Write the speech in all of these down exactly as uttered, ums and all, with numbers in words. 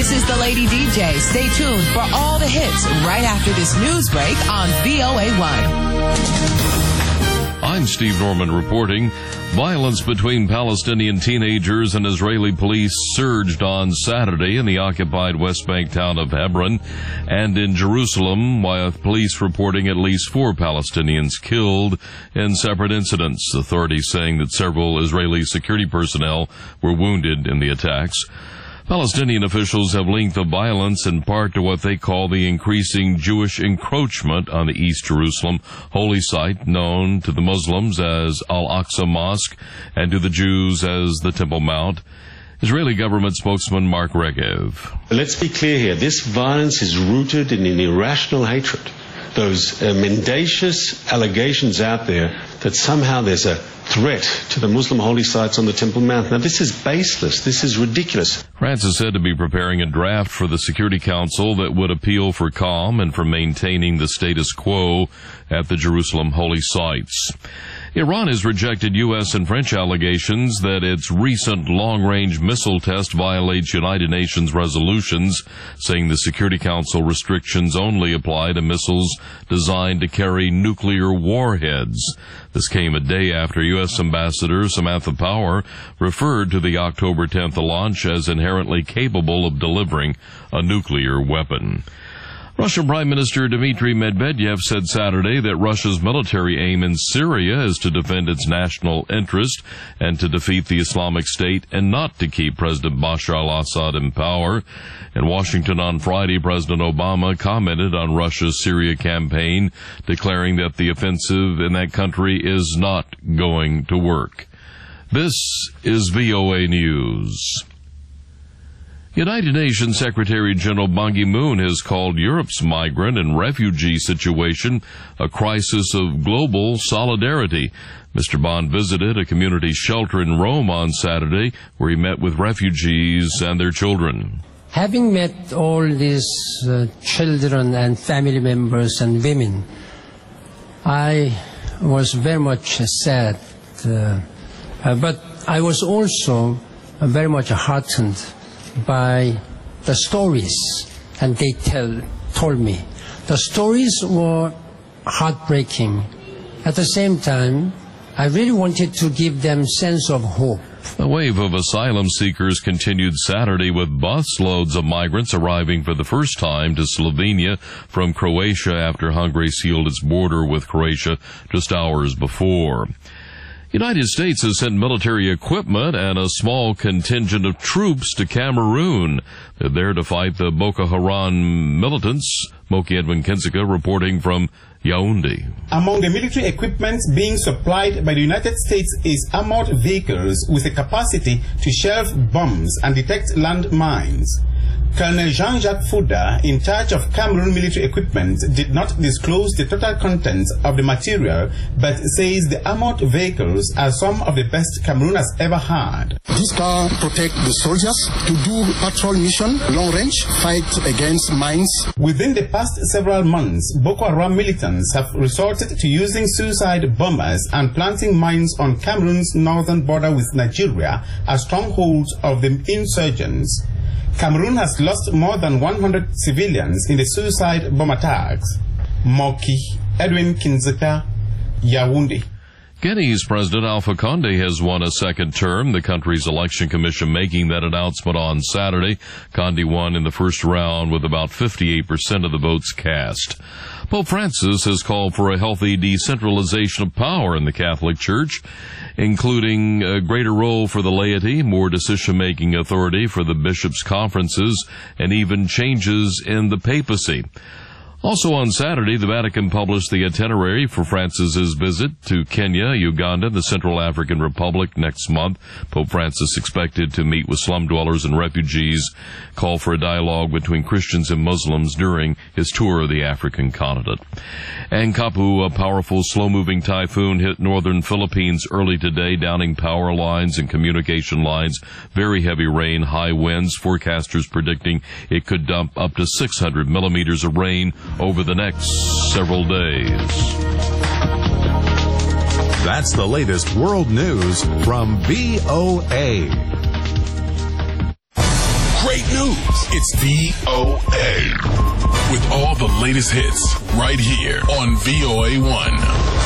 This is the Lady D J. Stay tuned for all the hits right after this news break on V O A one. I'm Steve Norman reporting. Violence between Palestinian teenagers and Israeli police surged on Saturday in the occupied West Bank town of Hebron and in Jerusalem, with police reporting at least four Palestinians killed in separate incidents, authorities saying that several Israeli security personnel were wounded in the attacks. Palestinian officials have linked the violence in part to what they call the increasing Jewish encroachment on the East Jerusalem holy site known to the Muslims as Al-Aqsa Mosque and to the Jews as the Temple Mount. Israeli government spokesman Mark Regev. Let's be clear here. This violence is rooted in an irrational hatred. Those uh, mendacious allegations out there that somehow there's a threat to the Muslim holy sites on the Temple Mount. Now, this is baseless. This is ridiculous. France is said to be preparing a draft for the Security Council that would appeal for calm and for maintaining the status quo at the Jerusalem holy sites. Iran has rejected U S and French allegations that its recent long-range missile test violates United Nations resolutions, saying the Security Council restrictions only apply to missiles designed to carry nuclear warheads. This came a day after U S Ambassador Samantha Power referred to the October tenth launch as inherently capable of delivering a nuclear weapon. Russian Prime Minister Dmitry Medvedev said Saturday that Russia's military aim in Syria is to defend its national interest and to defeat the Islamic State and not to keep President Bashar al-Assad in power. In Washington on Friday, President Obama commented on Russia's Syria campaign, declaring that the offensive in that country is not going to work. This is V O A News. United Nations Secretary General Ban Ki-moon has called Europe's migrant and refugee situation a crisis of global solidarity. Mister Ban visited a community shelter in Rome on Saturday, where he met with refugees and their children. Having met all these uh, children and family members and women, I was very much sad, uh, uh, but I was also uh, very much heartened by the stories and they tell told me. The stories were heartbreaking. At the same time, I really wanted to give them sense of hope. A wave of asylum seekers continued Saturday with busloads of migrants arriving for the first time to Slovenia from Croatia after Hungary sealed its border with Croatia just hours before. The United States has sent military equipment and a small contingent of troops to Cameroon. They're there to fight the Boko Haram militants. Moki Edwin Kinsica reporting from Yaoundé. Among the military equipment being supplied by the United States is armored vehicles with a capacity to shelve bombs and detect land mines. Colonel Jean-Jacques Fouda, in charge of Cameroon military equipment, did not disclose the total contents of the material, but says the armored vehicles are some of the best Cameroon has ever had. This car protect the soldiers to do patrol mission, long range, fight against mines. Within the past several months, Boko Haram militants have resorted to using suicide bombers and planting mines on Cameroon's northern border with Nigeria as strongholds of the insurgents. Cameroon has lost more than one hundred civilians in the suicide bomb attacks. Moki Edwin Kinzika, Yaoundé. Guinea's President Alpha Condé has won a second term, the country's election commission making that announcement on Saturday. Condé won in the first round with about fifty-eight percent of the votes cast. Pope Francis has called for a healthy decentralization of power in the Catholic Church, including a greater role for the laity, more decision-making authority for the bishops' conferences, and even changes in the papacy. Also on Saturday, the Vatican published the itinerary for Francis's visit to Kenya, Uganda, and the Central African Republic next month. Pope Francis expected to meet with slum dwellers and refugees, call for a dialogue between Christians and Muslims during his tour of the African continent. And Kapu, a powerful, slow-moving typhoon, hit northern Philippines early today, downing power lines and communication lines. Very heavy rain, high winds, forecasters predicting it could dump up to six hundred millimeters of rain over the next several days. That's the latest world news from V O A. great news. It's V O A. With all the latest hits right here on V O A one.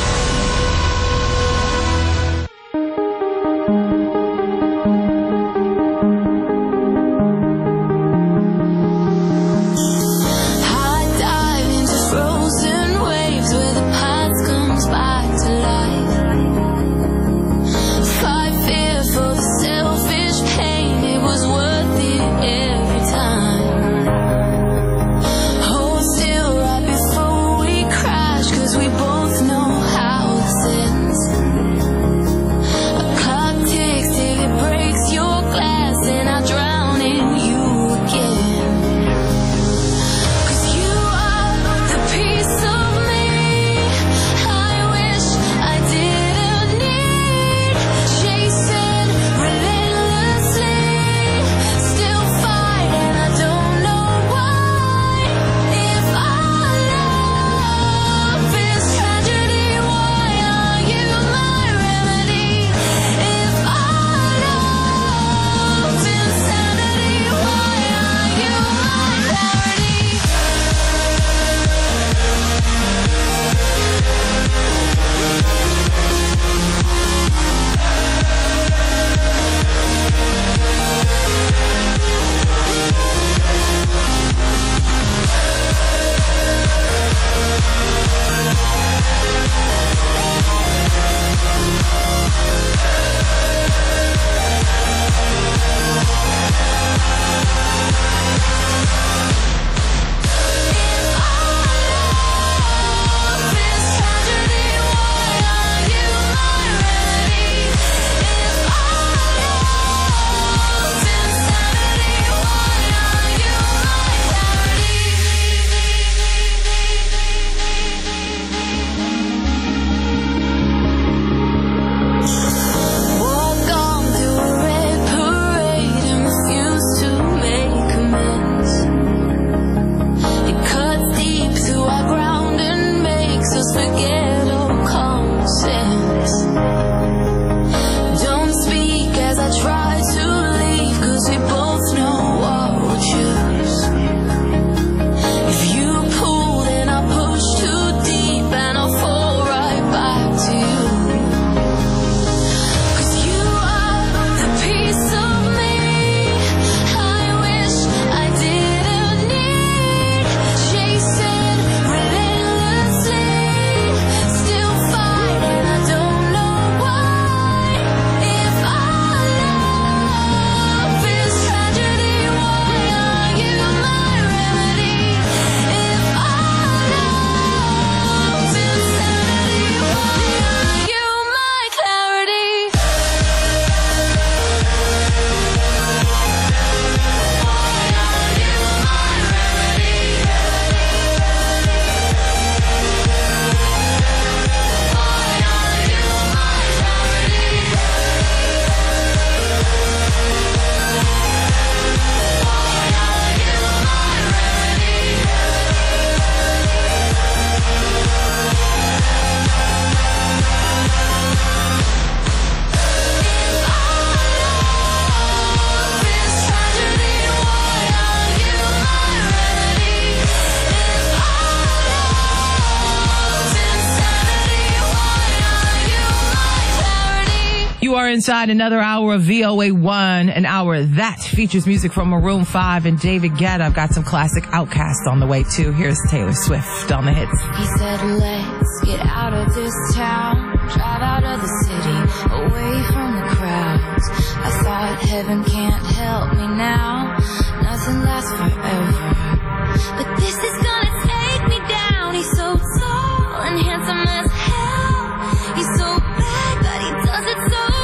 You are inside another hour of V O A one, an hour that features music from Maroon five and David Guetta. I've got some classic Outkast on the way, too. Here's Taylor Swift on the hits. He said, let's get out of this town, drive out of the city, away from the crowds. I thought heaven can't help me now, nothing lasts forever. But this is gonna take me down. He's so tall and handsome as hell. He's so bad, but he does it so well.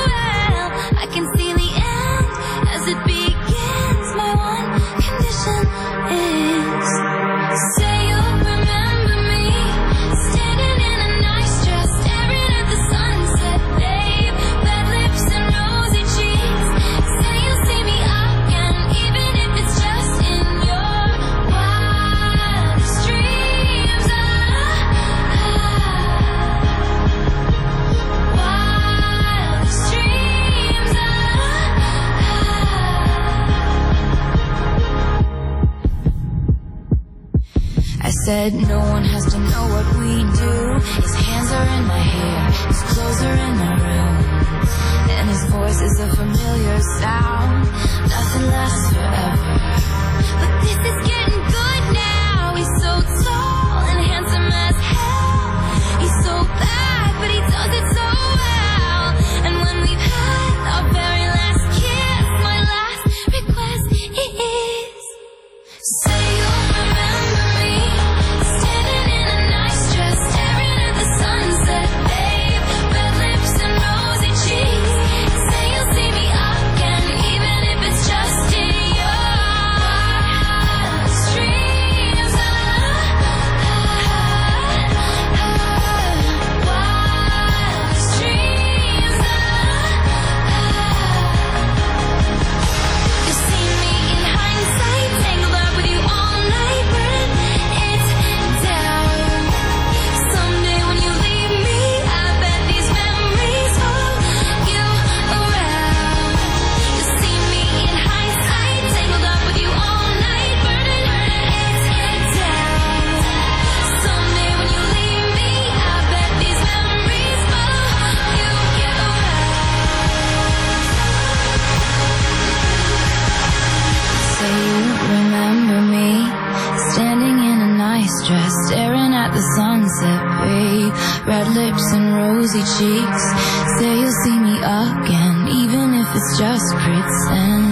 I can see the end as it begins. My one condition is, say you'll remember me, standing in a nice dress, staring at the sunset, babe. Bad lips and rosy cheeks. Say you'll see me, I said no one has to know what we do. His hands are in my hair, his clothes are in my room, and his voice is a familiar sound. Nothing lasts forever, but this is getting good now. He's so tall and handsome as hell. He's so bad, but he does it so well. And when we've had our very last kiss, my last request is, say you'll remember me, standing in a nice dress, staring at the sunset, babe. Red lips and rosy cheeks. Say you'll see me again, even if it's just in your streams. Wild streams. You see me in hindsight, tangled up with you all night, burning it down. Someday when you leave me, I bet these memories follow you around. You see me in hindsight, tangled up with you all night, burning it down. Someday when you leave me, I bet these memories follow you around. Say you remember me, standing in a nice dress, staring at the sunset, babe. Red lips and rosy cheeks. Say you'll see me again, even if it's just pretend.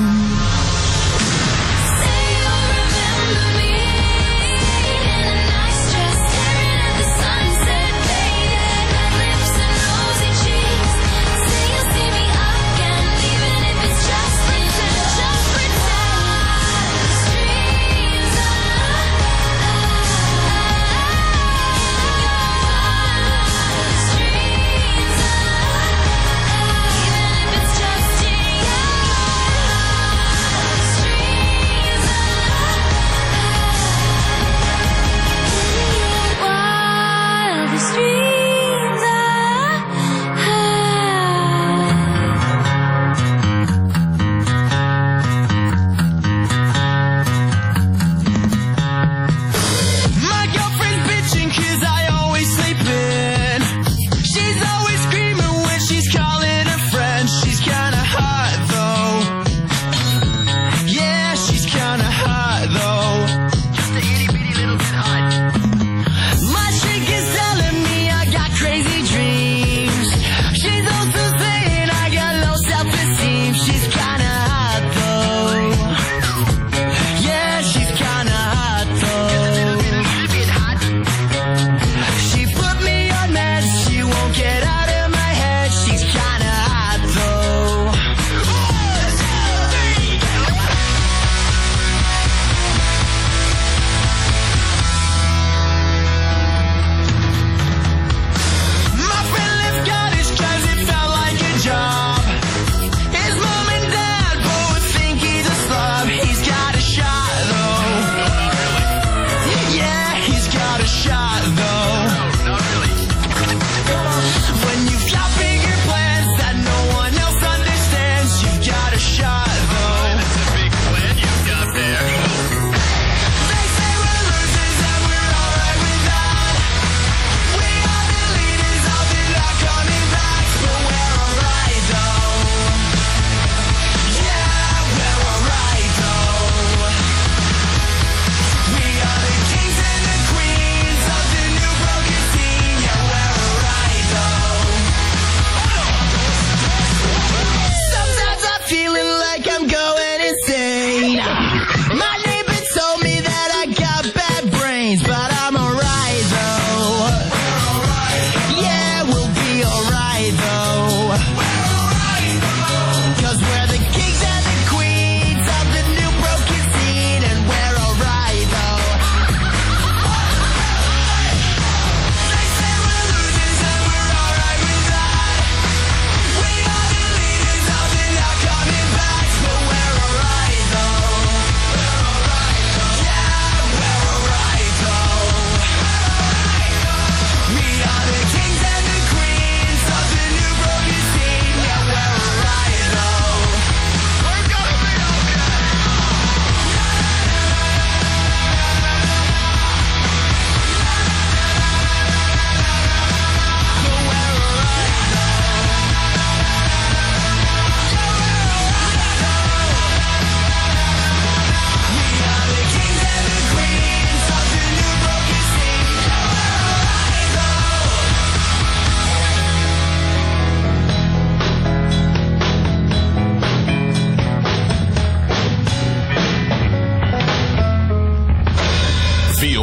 Say you'll remember me, in a nice dress, staring at the sunset, babe. Red lips and rosy cheeks. Say you'll see me again, even if it's just pretend, just pretend. Streams of streams of, even if it's just in your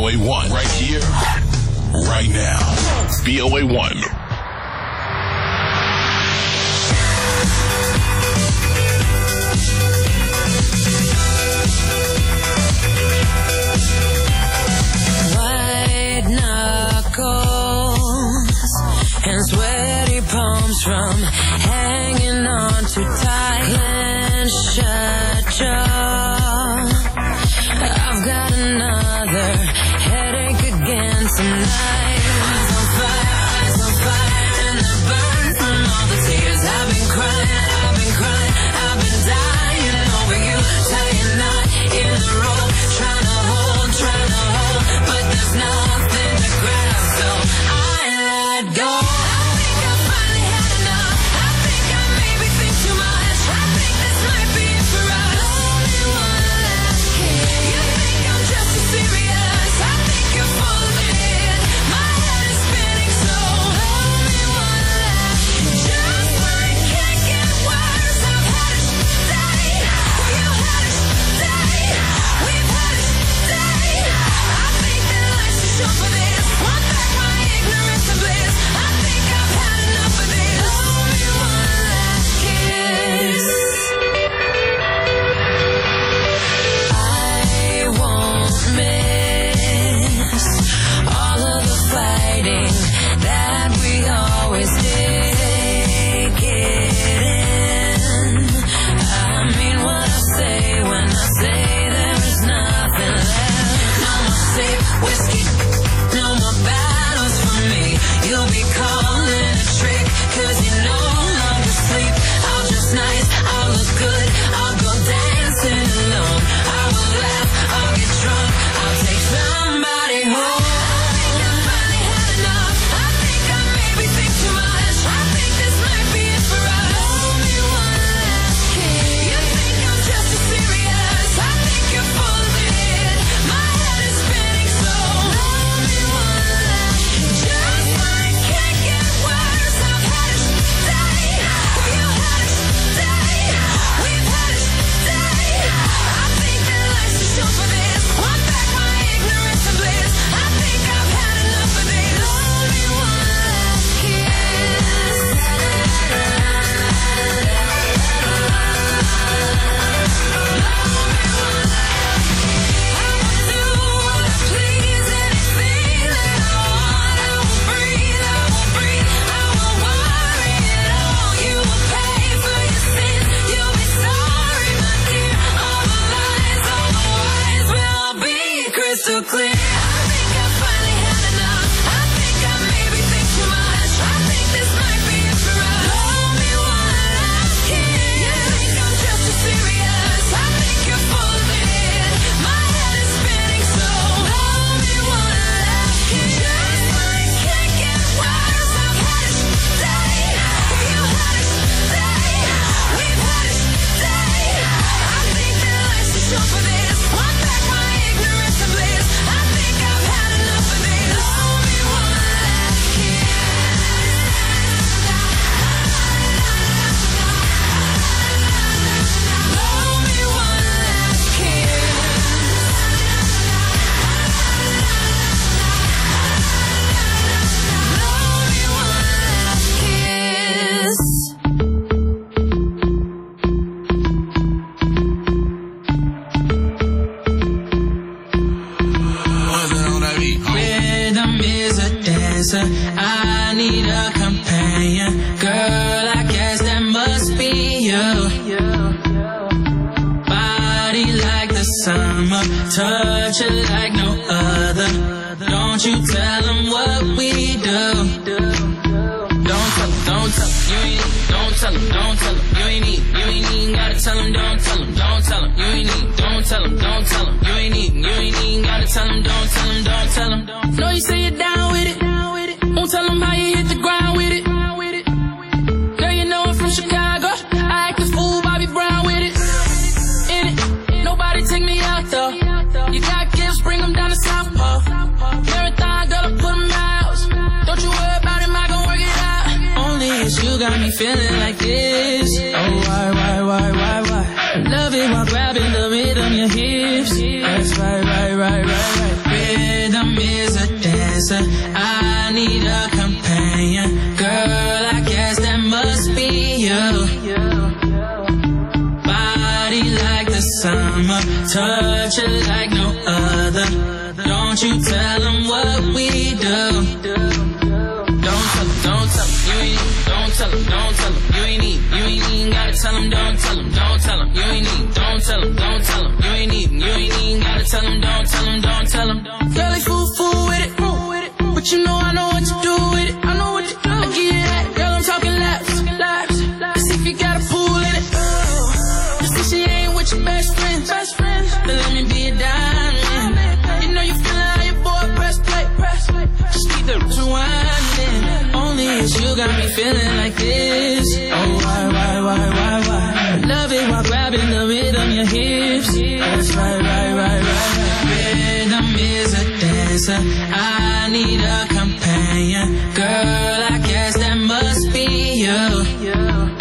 O A one. Right here, right now. V O A one. White knuckles and sweaty palms from hanging on too tight. Clenched shut jaw. I've got another headache again tonight. Eyes on fire, eyes on fire, and the burn from all the tears I've been crying, I've been crying, I've been dying over you. Tell you not in the road, trying to hold, trying to hold, but there's nothing to grab, so I let go. I think I finally had enough. I think I maybe think too much. I think this might be it for us. Only one last kiss. You think I'm just too serious? I think you're full of it. My head is spinning, so only one last kiss. Just when it can't get worse, I've had it today. You had it today. We've had it today. I think that life's too short for this. Want back my ignorance and bliss. I think I've had enough of this. Only one last kiss. I won't miss all of the fighting that we always did. Take it in. I mean what I say when I say there is nothing left. No more sleep, whiskey, no more battles for me. You'll be calling a trick, cause you no longer sleep. I'll dress nice, I'll look good, I'll go dancing alone. I will laugh, I'll get drunk, I'll take somebody home. I think I finally had enough. I think I maybe think too much. I think this might be it for us. Only one last kiss. You think I'm just too serious? I think you're full of it. My head is spinning, so only one last kiss. Just when it can't get worse, I've had it today. You had it today. We've had it today. I think that life's too short for this. Want back my ignorance and bliss. I think I've had enough of this. Only one last kiss. I will do what I please, anything that I want. I will breathe, I will breathe, I will worry it all. You will pay for your sins, you'll be sorry, my dear. All the lies, all the lies will be crystal clear. I think I finally had enough. I think I maybe think too much. I think this might be it for us. Only one last kiss. You think I'm just too serious? I think you're full of it. My head is spinning, so only one last kiss. Just when it can't get worse, I've had it today. You had it today. We've had it today. I think that life's too short for this. Want back my ignorance and bliss. I think I've had enough of this. Only one last kiss. Only one last kiss. Only one last kiss. Rhythm is a dancer. I need a companion. Girl, I guess that must be you. Body like the summer, touch it like no other. Don't you tell them what we do. Don't tell them, don't tell them, you ain't need. Don't tell them, don't tell them, you ain't need. You ain't even gotta tell them, don't tell them, don't tell them, you ain't need. Don't tell them, don't tell them, you ain't need. You ain't even gotta tell them, don't tell them, don't tell them. Know you say you're down with it. Won't tell them how you hit the ground with it. Girl, you know I'm from Chicago. I act a fool, Bobby Brown with it. In it, nobody take me out though. You got gifts, bring them down to South Pole. Marathon, girl, I put them miles. Don't you worry about him, I gon' work it out. Only it's you got me feeling like this. Oh, why, why, why, why, why? Love it while grabbing the rhythm, your hips. That's right, right, right, right, right. Rhythm Rhythm is a dancer. I need a companion. Girl, I guess that must be you. Body like the summer, touch it like no other. Don't you tell them what we do. Don't tell them, don't tell them, you ain't need. Don't tell them, don't tell them, you ain't need. You ain't even gotta tell them, don't tell them, don't tell them, you ain't need. Don't tell them, don't tell them, you ain't even. You ain't even gotta tell them, don't tell them, don't tell them. Girl, they fool, fool with it, fool with it. But you know I know what to do with it. I know what to do. I give you that, girl, I'm talking laps, laps. Let's see if you got a pool in it. Let's see she ain't with your best friend, best friend. Then let me be a diamond. You know you feelin' how your boy press play, press play. Just keep the rewinding. Only it's you got me feeling like this. Oh, why, why, why, why, why? Love it while grabbing the rhythm, your hips. That's right, right, right, right. Rhythm is a dancer. I need a companion. Girl, I guess that must be you.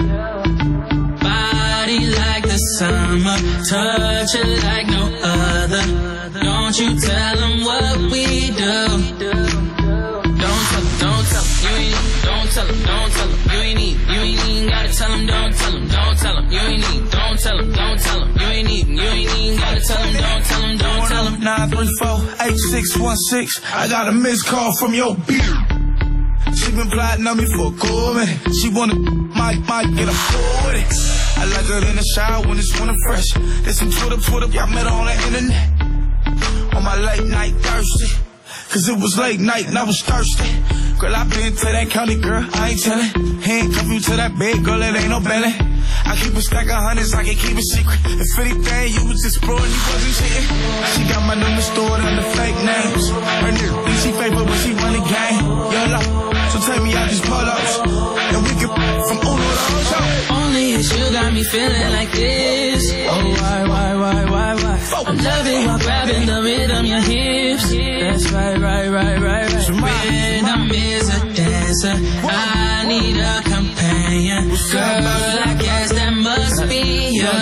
Body like the summer, touch it like no other. Don't you tell them what we do. Don't tell them, don't tell them, you ain't need. Don't tell them, don't tell them, you ain't need. You ain't even gotta tell them, don't tell them, don't tell them, you ain't need. Don't tell them, don't tell them, you ain't even. You ain't even gotta tell them, don't tell them, don't tell them. nine three four eight six one six. I got a missed call from your beer. She been plotting on me for a cool minute. She wanna might might get a fool with it. I like her in the shower when it's winter fresh. There's some Twitter, Twitter, I met her on the internet. On my late night thirsty. Cause it was late night and I was thirsty. Girl, I been to that county, girl, I ain't tellin'. Handcuff you to that bed, girl, it ain't no belly. I keep a stack of hundreds, I can keep a secret. If anything, you was exploring, you wasn't cheating. She got my number stored under fake names. Her nigga think she favorite when she run the game. Yolo, so take me out these pull-ups. And we can from Uno to Ocho. Only it's you got me feeling like this. Oh, why, why, why, why, why? I love it while grabbing the rhythm, your hips. That's right, right, right, right, right. Rhythm is a dancer. I need a companion. Girl, I guess that must be you.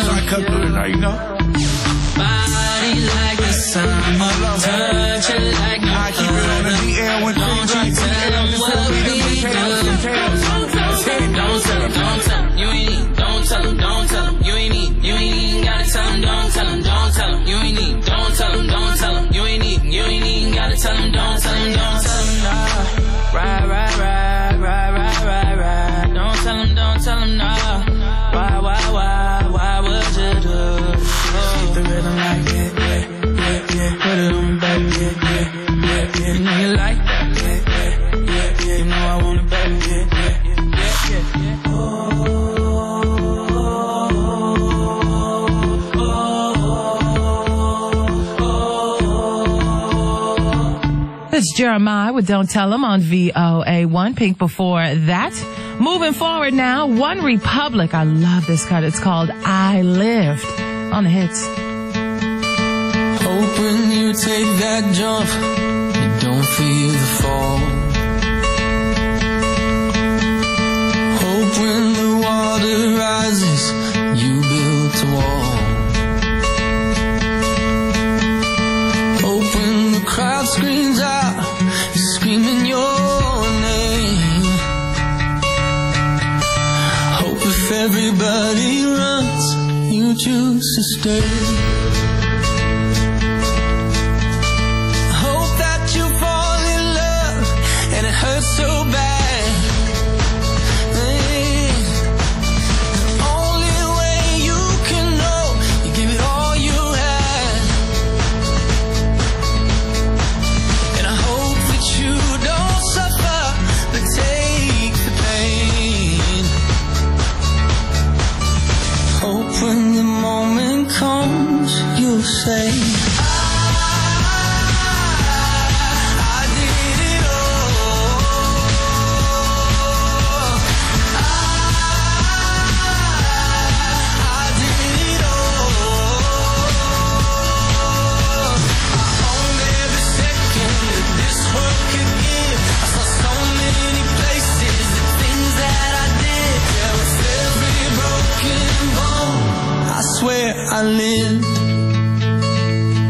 Body like the summer, touch it like no other. Don't you tell them what we do. Don't tell them, don't tell them, you ain't need. Don't tell them, don't tell them, you ain't need. You ain't even gotta tell them, don't tell them, don't tell them, you ain't need. Don't tell them, don't tell them, you ain't need. You ain't even gotta tell them, don't tell them, don't tell them, no. Right, right, right, right, right, right, right. Don't tell them, don't tell them, no. Why, why, why, why would you do? Keep the rhythm like yeah, yeah, yeah, yeah. Put it on me, baby, yeah, yeah, yeah, yeah. You know you like that, yeah, yeah, yeah, yeah. You know I want it, baby, yeah, yeah, yeah, yeah, yeah. Oh. It's Jeremiah with Don't Tell 'Em on V O A one. Pink before that. Moving forward now, One Republic. I love this cut. It's called I Lived on the hits. Hope when you take that jump, you don't feel the fall. Hope when the water rises, you build a wall. Hope when the crowd screams out, you're screaming your name. Hope if everybody runs, you choose to stay. Hope that you fall in love and it hurts so bad. When the moment comes, you'll say, I lived.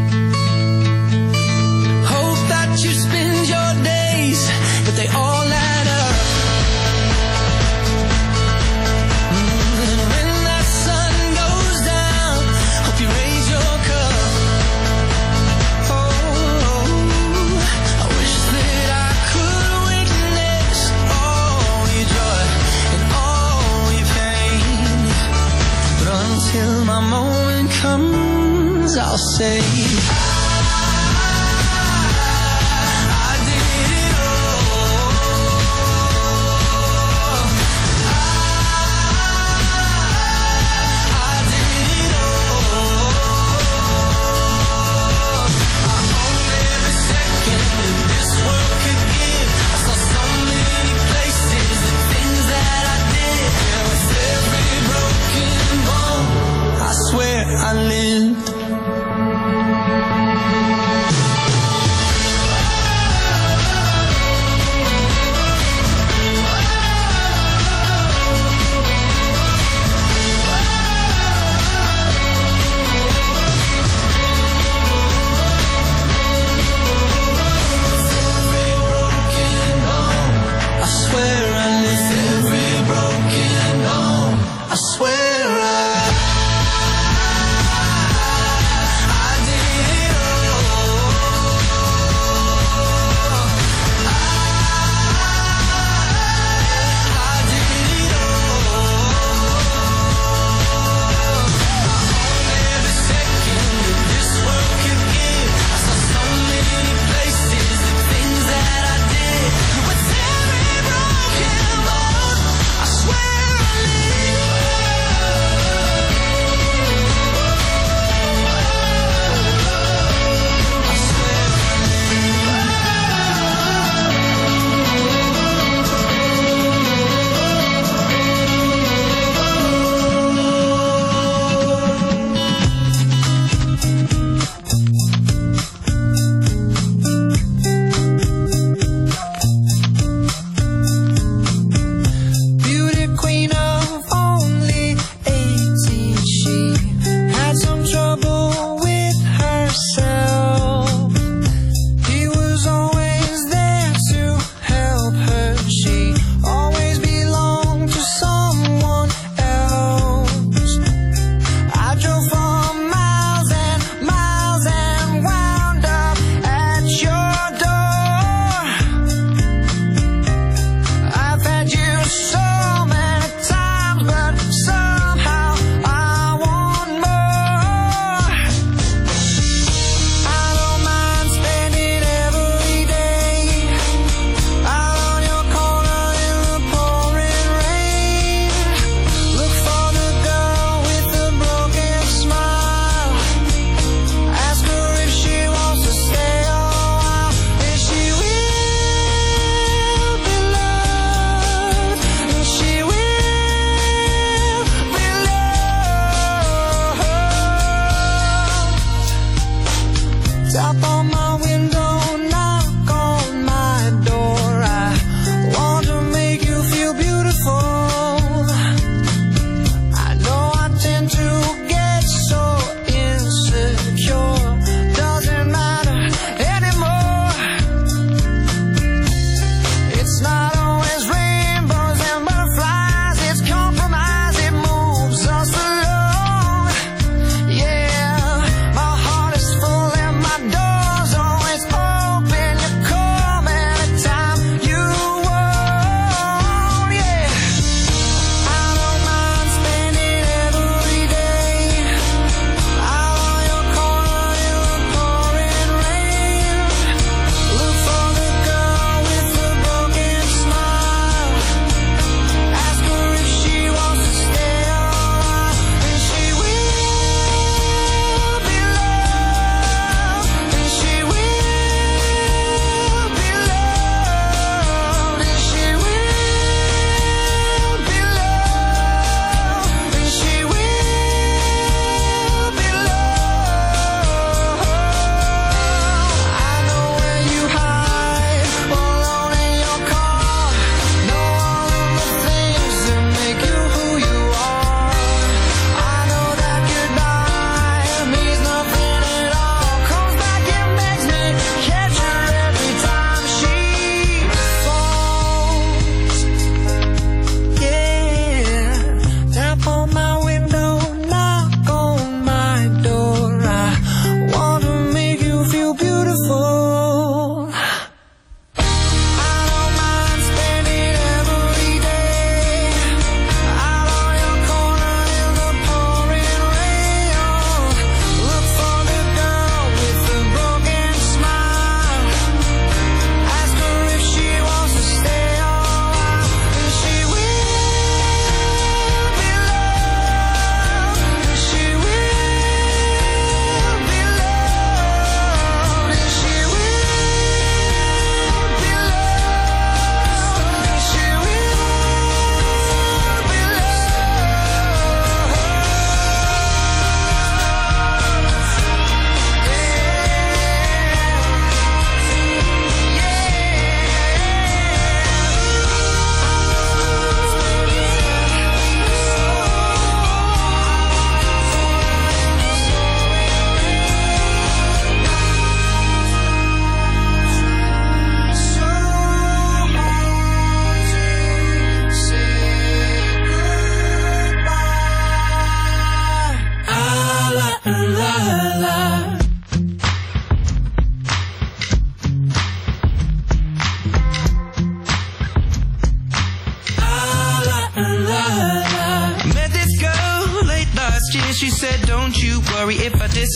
It's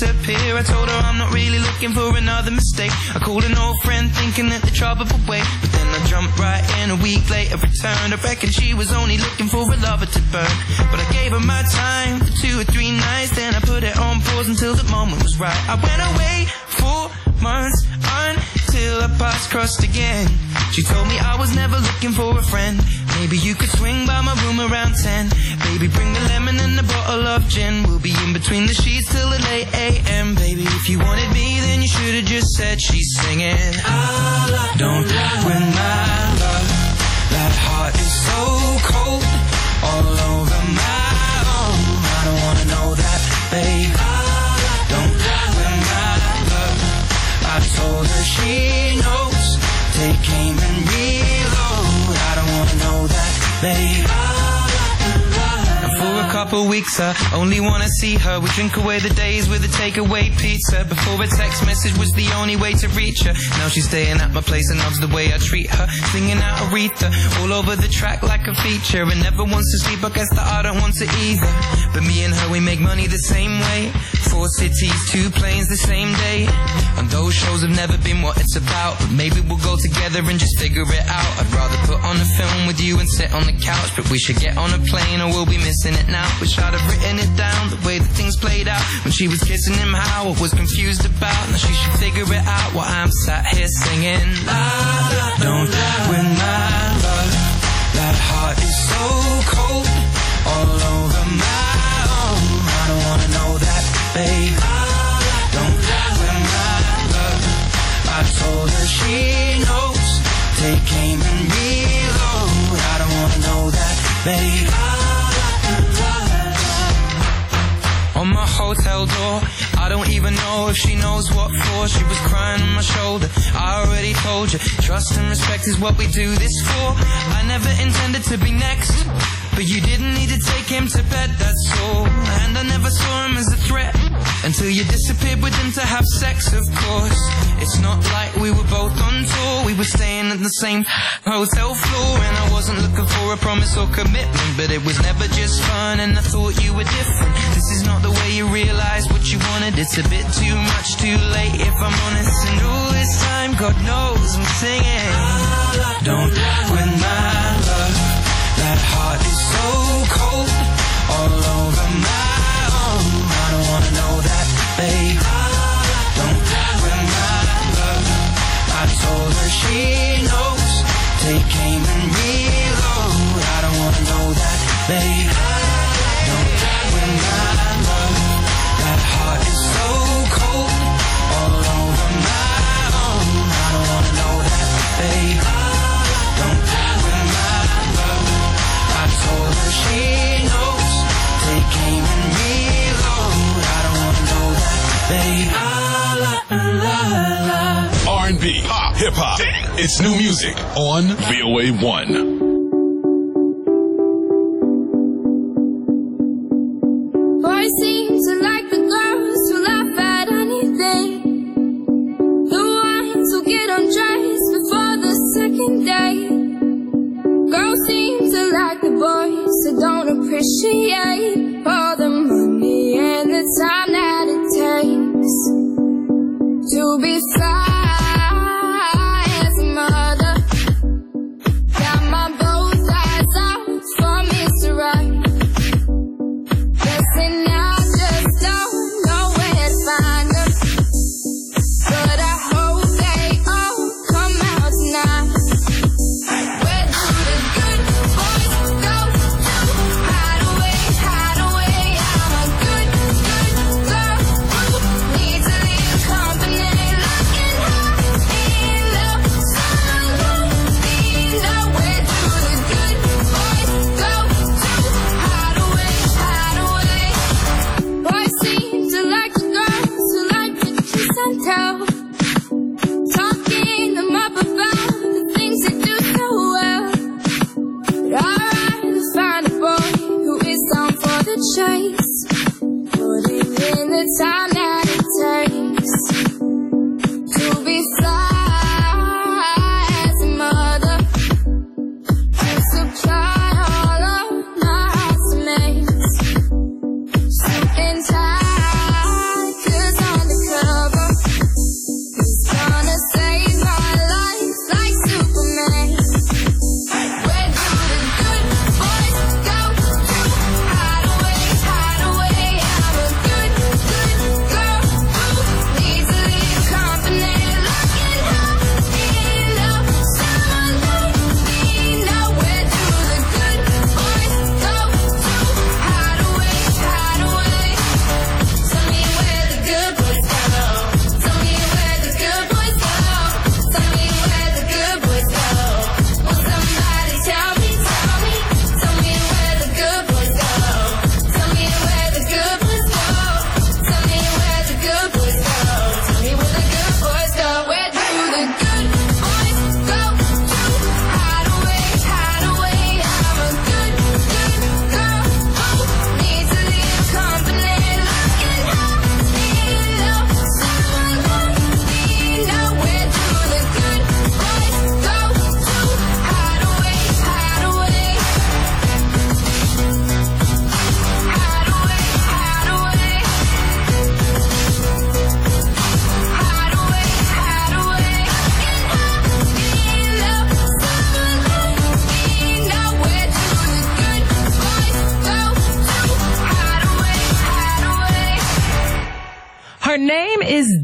disappear. I told her I'm not really looking for another mistake. I called an old friend thinking that the trouble would wait, but then I jumped right in. A week later returned. I reckon she was only looking for a lover to burn, but I gave her my time for two or three nights. Then I put it on pause until the moment was right. I went away for months until our paths crossed again. She told me I was never looking for a friend. Maybe you could swing by my room around ten. Baby, bring the lemon and a bottle of gin. We'll be in between the sheets till the late A M. Baby, if you wanted me, then you should have just said she's singing. Don't win my love. That heart is so cold, all over my own. I don't wanna know that, babe. Don't win my love. I told her she knows. Take aim and reload. I don't wanna know that, babe. For a couple weeks I only wanna see her. We drink away the days with a takeaway pizza. Before a text message was the only way to reach her. Now she's staying at my place and loves the way I treat her. Singing out Aretha all over the track like a feature. And never wants to sleep, I guess that I don't want to either. But me and her, we make money the same way. Four cities, two planes the same day. And those shows have never been what it's about, but maybe we'll go together and just figure it out. I'd rather put on a film with you and sit on the couch, but we should get on a plane or we'll be missing it now. Wish I'd have written it down, the way that things played out. When she was kissing him, how I was confused about. Now she should figure it out while I'm sat here singing. Don't win my love. That heart is so cold, all over my own. I don't wanna know that, babe. Don't win my love. I told her she knows. Take aim and reload. I don't wanna know that, babe. On my hotel door, I don't even know if she knows what for. She was crying on my shoulder. I already told you, trust and respect is what we do this for. I never intended to be next, but you didn't need to take him to bed, that's all. And I never saw him as a threat until you disappeared with him to have sex, of course. It's not like we were both on tour. We were staying at the same hotel floor. And I wasn't looking for a promise or commitment, but it was never just fun, and I thought you were different. This is not the way you realize what you wanted. It's a bit too much too late, if I'm honest. And all this time, God knows I'm singing. Don't win my love. That heart is so cold, all over my own. I don't wanna know that, babe. Don't win my love. I told her she knows. Take aim and reload. I don't wanna know that, babe. Don't win my love. That heart is so cold, all over my own. I don't wanna know that, babe. Don't win my love. I told her she knows. Take aim and reload. I don't wanna know that, babe. R and B, pop, hip hop. It's new music on V O A one. Boys seem to like the girls who laugh at anything. The ones who get undressed before the second date. Girls seem to like the boys who don't appreciate all the money and the time that it takes to be fly as a mother. Got my both eyes out for Mister Right. Guessing I just don't know where to find them, but I hope they all come out tonight. Where do the good boys go to hide away, hide away? I'm a good, good girl who needs a little company. Looking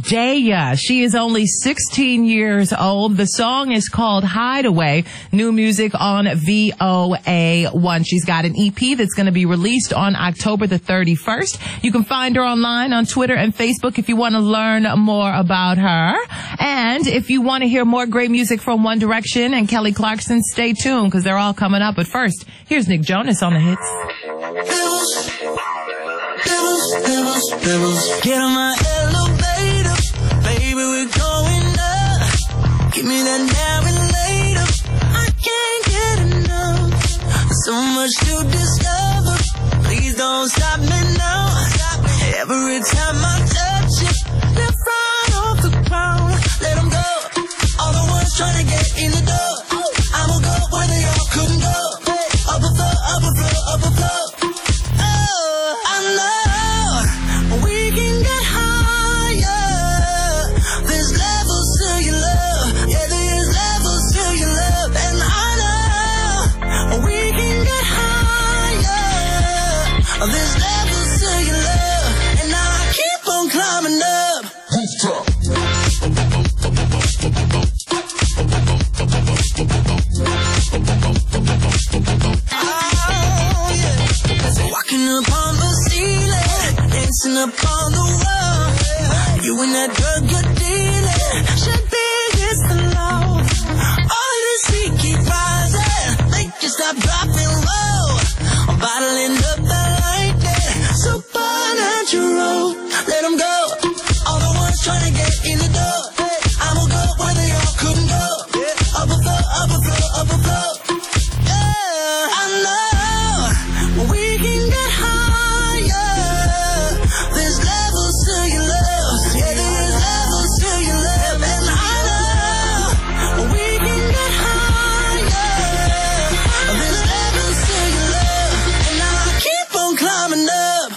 Zendaya. She is only sixteen years old. The song is called Hideaway. New music on V O A one. She's got an E P that's going to be released on October the thirty-first. You can find her online on Twitter and Facebook if you want to learn more about her. And if you want to hear more great music from One Direction and Kelly Clarkson, stay tuned because they're all coming up. But first, here's Nick Jonas on the hits. Get on my elevator, baby, we're going up. Give me that now and later. I can't get enough. So much to discover. Please don't stop me now. Every time I touch you, left right off the ground. Let them go. All the ones trying to get in the door. I will go where they all couldn't go. Up a floor, up a floor, up a floor. Oh, I know we can get higher. There's levels to your love. Yeah, there's levels to your love. And I know we can get higher. There's levels to your love. And I keep on climbing up. Oh, yeah. Walking upon the ceiling, dancing upon the wall. You and that drug you're dealing should be against the law. All this heat keep rising, make you stop dropping low. I'm bottling up the lightning, supernatural. Let them go, all the ones trying to get in the door. I will go where they all couldn't go. Up a floor, up a floor, up a floor. Yeah, I know we can get higher. There's levels to your love. Yeah, there's levels to your love. And I know we can get higher. There's levels to your love. And I keep on climbing up.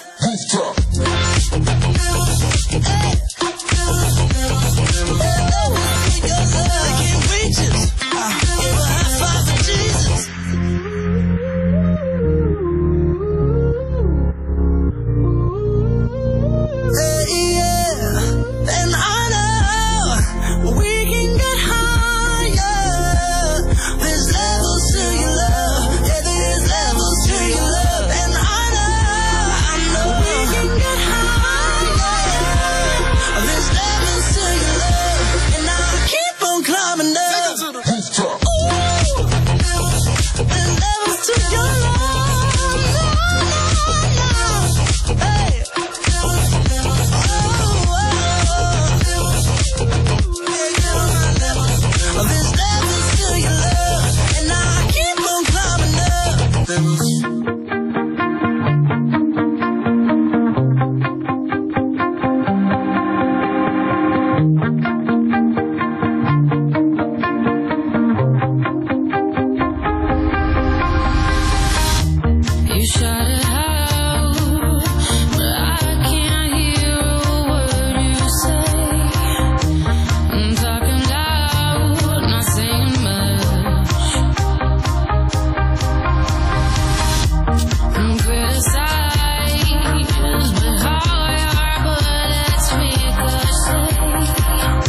I can't reach it. Give a high five for Jesus. Yeah, yeah. And I know we can get higher. There's levels to your love. Yeah, there's levels to your love. And I know, I know we can get higher. There's levels to your love. And I keep on climbing up. Ooh, there's levels to your love. Hey. There's levels to your love, and I keep on climbing up. You shut it out, but I can't hear a word you say. I'm talking loud, not saying much. I'm criticized, but how your bullets ricochet.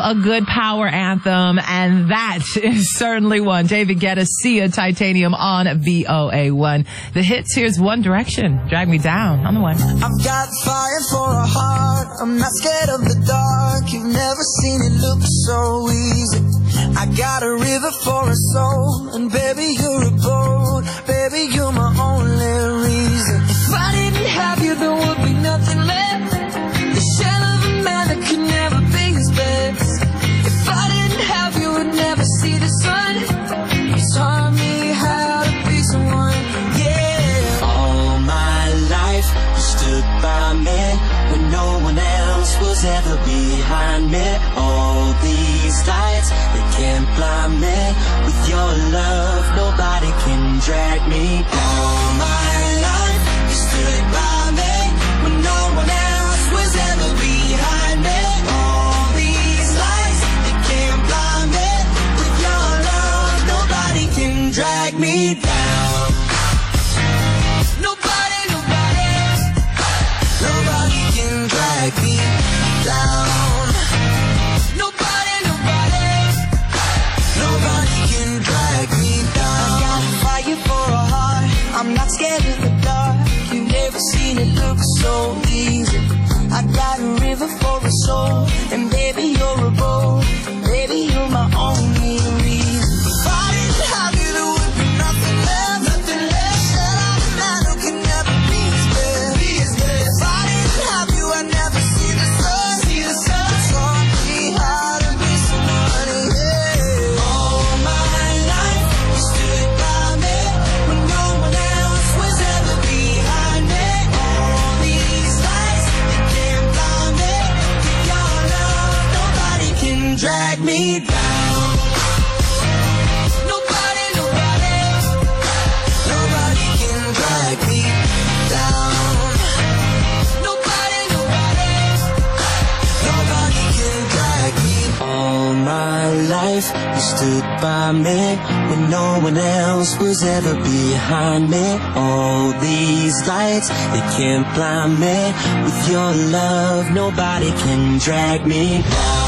a good power anthem, and that is certainly one. David Guetta, Sia, Titanium on V O A one. The hits, here's One Direction, Drag Me Down on the one. I've got fire for a heart, I'm not scared of the dark. You've never seen it look so easy. I got a river for a soul, and baby you're a boat. Baby you're my only reason. If I didn't have you there would be nothing left. The shell of a man that could never be his best. If I didn't have you would never see the sun. You taught me how to be someone, yeah. All my life you stood by me when no one else was ever behind me. All these lights, they can't blind me. With your love, nobody can drag me down. All my life, you stood by me when no one else was ever behind me. All these lights, they can't blind me. With your love, nobody can drag me down. Nobody, nobody, nobody can drag me down. Nobody, nobody, nobody can drag me down. I got fire for a heart, I'm not scared of the dark. You've never seen it look so easy. I got a river for a soul, and baby you're a boat. Baby you're my only reason. If I didn't have you there would be nothing left. Nothing left. Said I'm a man who can never be his best. Be his best. If I didn't have you I'd never see the sun. See the sun. You taught me how to be somebody, yeah. All my life you stood by me when no one else was ever behind me. All these lights, they can't blind me. With your love, nobody can drag me down. Nobody, nobody, nobody can drag me down. Nobody, nobody, nobody can drag me. All my life you stood by me when no one else was ever behind me. All these lights, they can't blind me. With your love, nobody can drag me down.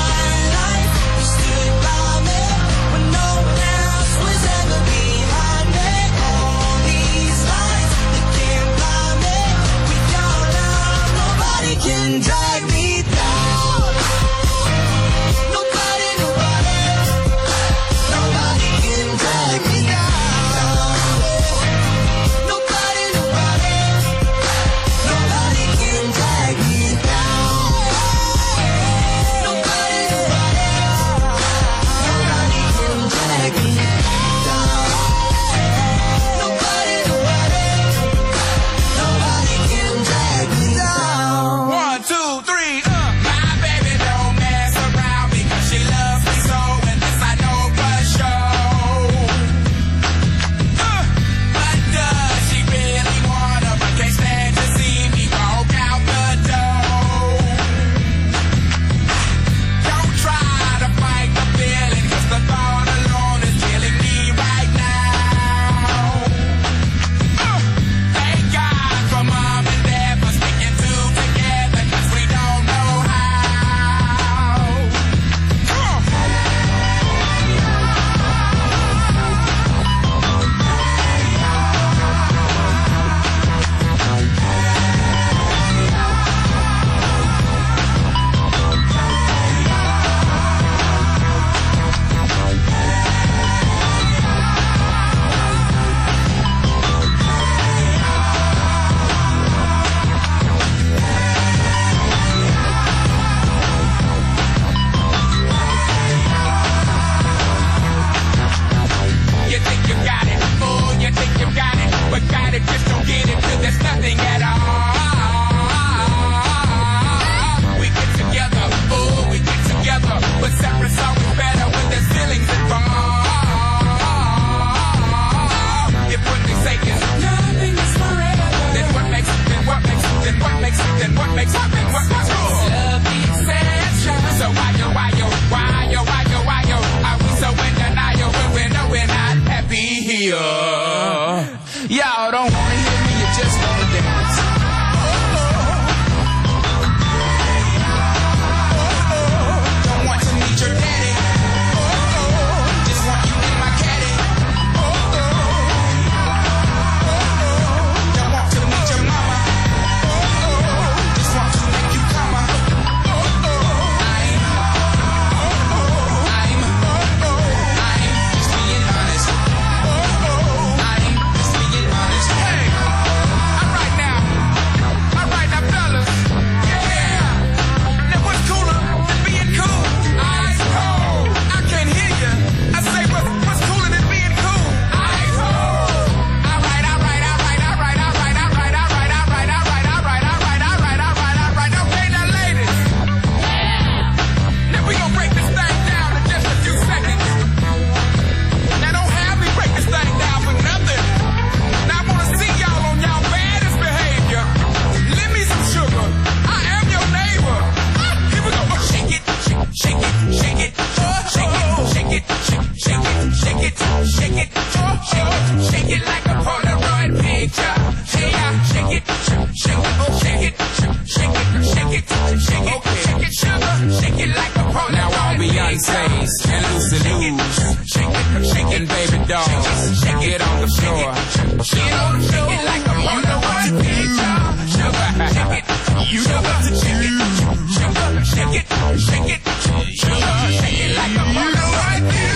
Can drag me down. Nobody, nobody, nobody can drag me down. Nobody, nobody, nobody can drag me down. Nobody, She on the floor. Shake it like a you know what to do. Sugar, shake it. You know what to shake it. Sugar, shake it, shake it. Sugar, shake it like a you know what to do.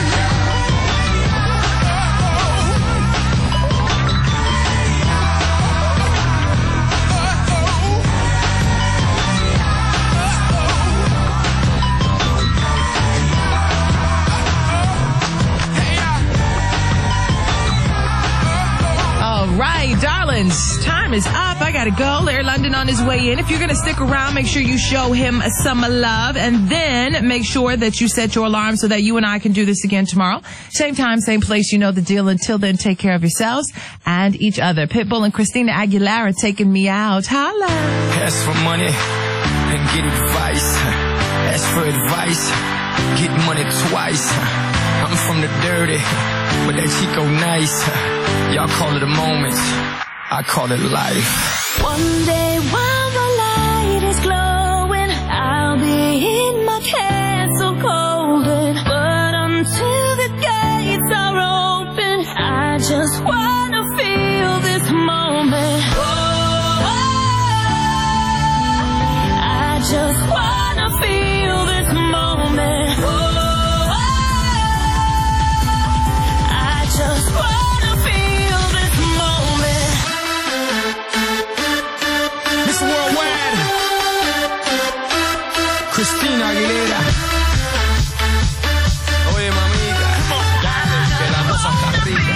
Right, darlings, time is up. I gotta go. Larry London on his way in. If you're gonna stick around, make sure you show him some love, and then make sure that you set your alarm so that you and I can do this again tomorrow. Same time, same place. You know the deal. Until then, take care of yourselves and each other. Pitbull and Christina Aguilera taking me out. Holla. Ask for money and get advice. Ask for advice, get money twice. I'm from the dirty, but that Chico nice. Y'all call it a moment, I call it life. One day while the light is glowing, I'll be in my castle golden. But until the gates are open, I just wanna feel this moment. Oh, I just wanna feel this moment. Oh, I just wanna Christina Aguilera. Oye, mamita, dale, que la cosa está rica.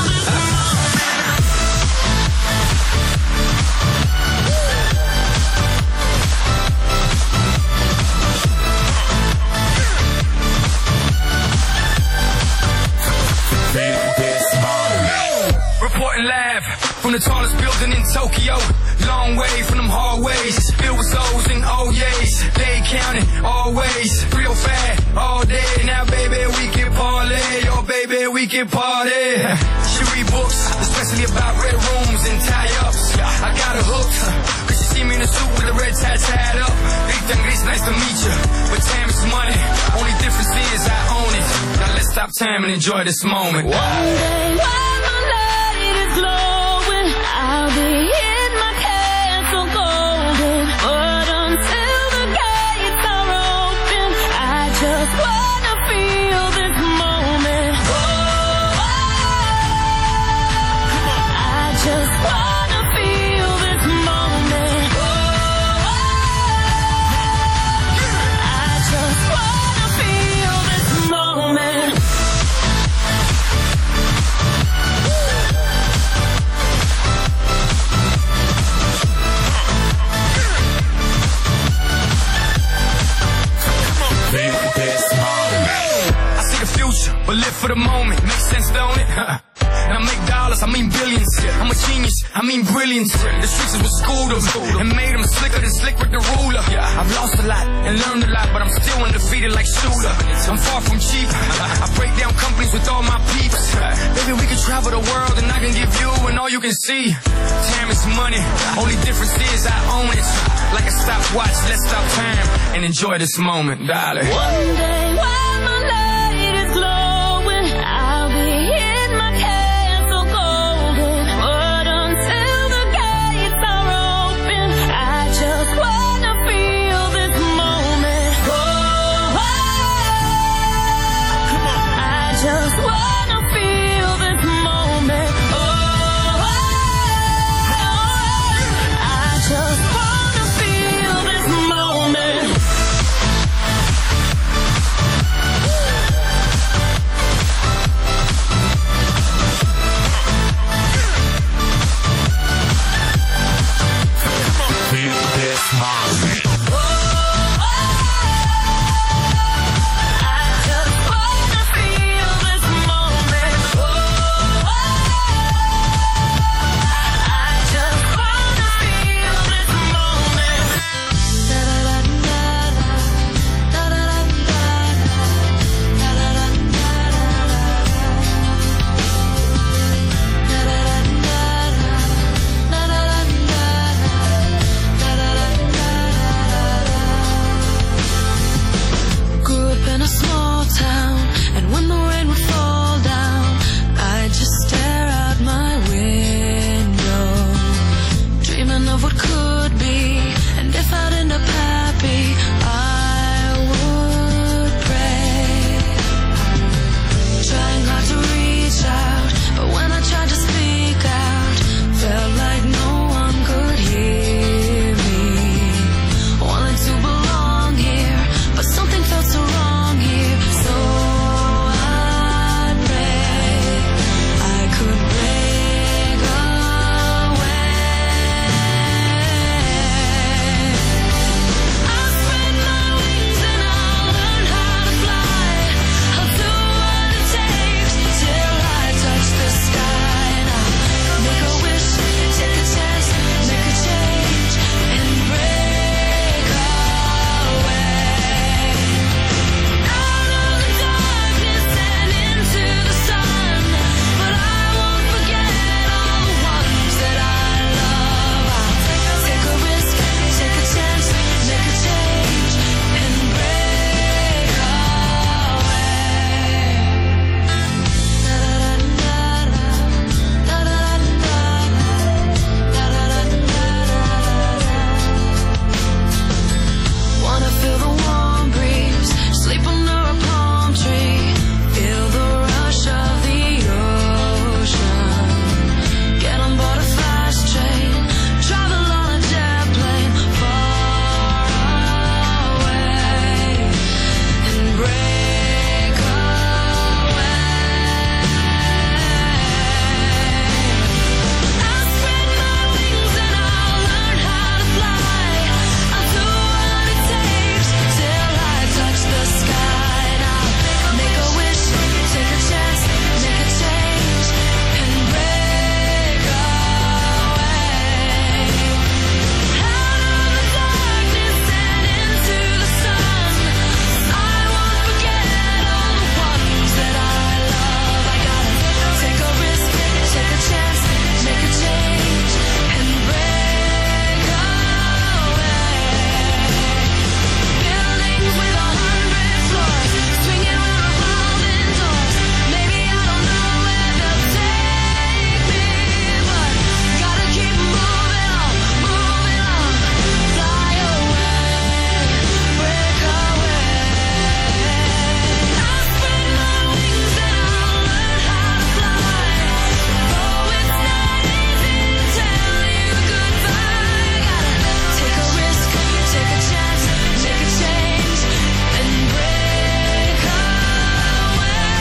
Reporting live from the tallest building in Tokyo. Long way from them hallways, filled with O's and O's. They counting always, real fat all day. Now, baby, we can parlay. Oh, baby, we can party. She read books, especially about red rooms and tie-ups. I got her hooked, cause she see me in a suit with a red tie tied up. Big thing, it's nice to meet you, but time is money. Only difference is I own it. Now let's stop time and enjoy this moment. One day while my light is glowing, I'll be in my castle golden. But until the gates are open, I just wanna feel this moment. Oh, I just wanna feel this moment. Oh, I just wanna feel this moment. But live for the moment, makes sense, don't it? And I make dollars, I mean billions. I'm a genius, I mean brilliance. The streets is what schooled them and made them slicker than slick with the ruler. I've lost a lot and learned a lot, but I'm still undefeated like Shooter. I'm far from cheap, I break down companies with all my peeps. Baby, we can travel the world and I can give you and all you can see. Time is money, only difference is I own it. Like a stopwatch, let's stop time and enjoy this moment, darling. One day while my light is glowing, I'll be in my castle golden. But until the gates are open, I just wanna feel this moment. Oh, I just